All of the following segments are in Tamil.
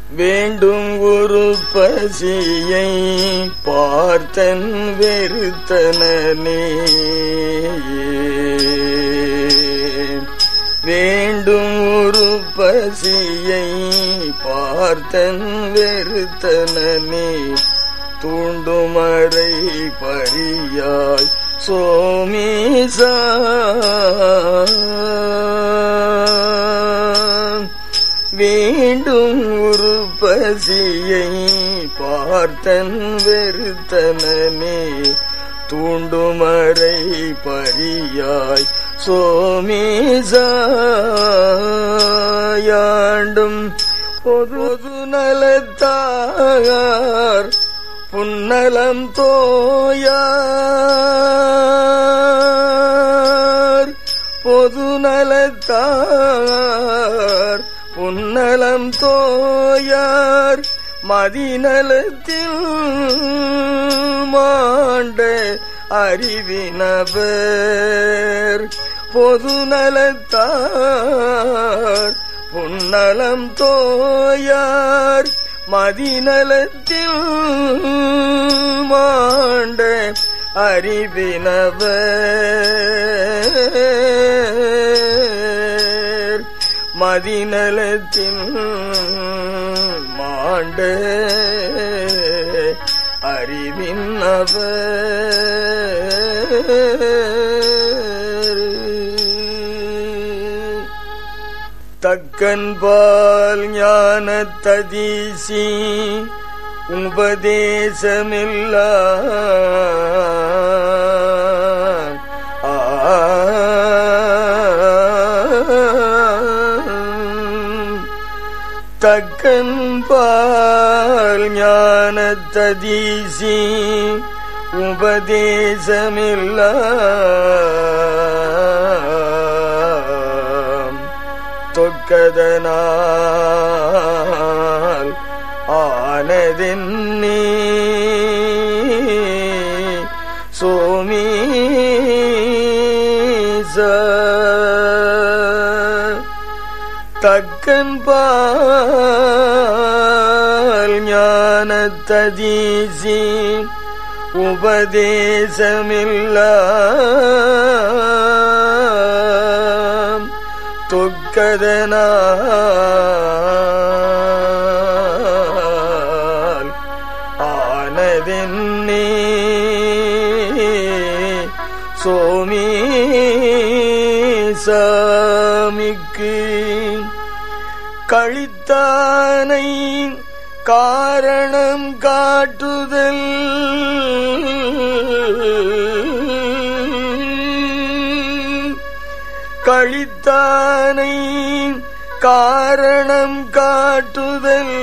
வேண்டும் ஒரு பசியை பார்த்தன் வெறுத்தனே வேண்டும் ஒரு பசியை பார்த்தன் வெறுத்தனே தூண்டுமறை பரியாய் சோமீசா வேண்டும் ஒரு பசியை பார்த்தன் வெறுத்தனே தூண்டுமறை பரியாய் சோமீசாயாண்டும் பொது நலத்தார் புன்னலம் தோயார் பொது நலத்தார் புன்னலம் தோயார் மதிநலத்தில் மாண்ட அறிவினவர் பொது நலத்தார் புன்னலம் தோயார் மதிநலத்தில் மாண்ட அறிவினவர் மதிநலத்தில் மாண்ட அறிவினவர் தக்கன்பால் ஞானத்ததீசி உபதேசமில்லா தக்கன்பால் ஞானத்ததீசி உபதேசமில்லா தொக்கதனால் ஆனதென்னே சோமீசா தக்கன்பால் ஞானத்ததீசி உபதேசமில்லா தொக்கதனால் ஆனதென்னே சோமீசாமிக்கு கழித்தானை காரணம் காட்டுதல் கழித்தானை காரணம் காட்டுதல்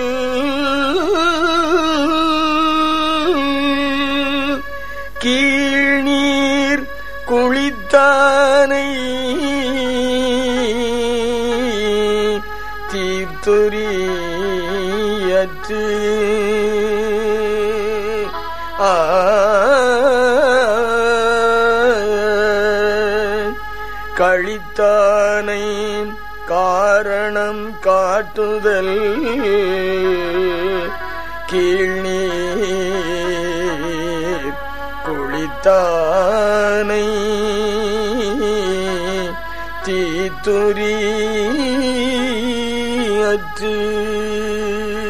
கீழ்நீர் குளித்தானை தீர்த்துரியற்று கழித்தானை காரணம் காட்டுதல் கீழ்நீர் குளித்தானை தீத்துரியற்று